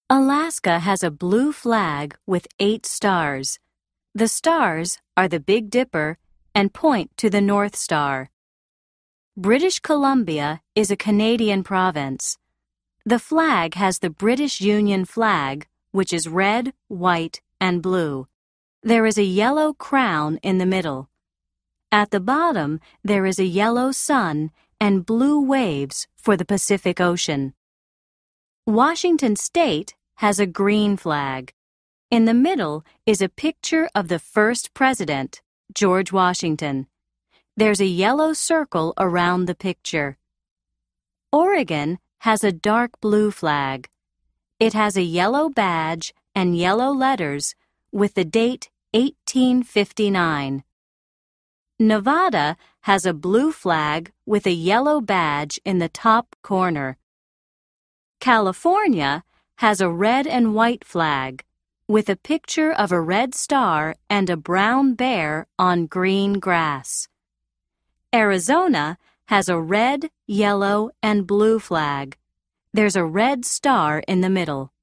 Alaska has a blue flag with 8 stars. The stars are the Big Dipper and point to the North Star. British Columbia is a Canadian province. The flag has the British Union flag, which is red, white, and blue. There is a yellow crown in the middle. At the bottom, there is a yellow sun and blue waves for the Pacific Ocean. Washington State has a green flag. In the middle is a picture of the first president, George Washington. There's a yellow circle around the picture. Oregon has a dark blue flag. It has a yellow badge and yellow letters with the date 1859. Nevada has a blue flag with a yellow badge in the top corner. California has a red and white flag with a picture of a red star and a brown bear on green grass. Arizona has a red, yellow, and blue flag. There's a red star in the middle.